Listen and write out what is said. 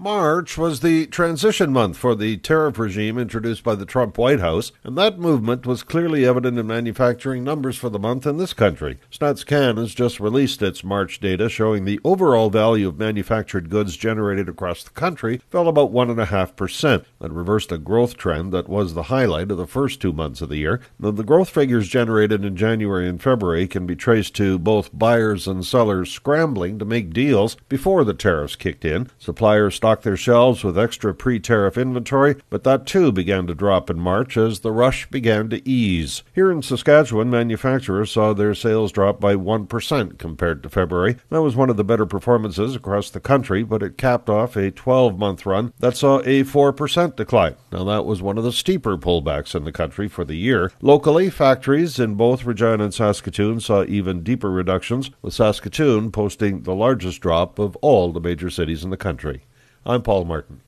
March was the transition month for the tariff regime introduced by the Trump White House, and that movement was clearly evident in manufacturing numbers for the month in this country. StatsCan has just released its March data showing the overall value of manufactured goods generated across the country fell about 1.5%. That reversed a growth trend that was the highlight of the first 2 months of the year. Now, the growth figures generated in January and February can be traced to both buyers and sellers scrambling to make deals before the tariffs kicked in. Suppliers stocked their shelves with extra pre-tariff inventory, but that too began to drop in March as the rush began to ease. Here in Saskatchewan, manufacturers saw their sales drop by 1% compared to February. That was one of the better performances across the country, but it capped off a 12-month run that saw a 4% decline. Now, that was one of the steeper pullbacks in the country for the year. Locally, factories in both Regina and Saskatoon saw even deeper reductions, with Saskatoon posting the largest drop of all the major cities in the country. I'm Paul Martin.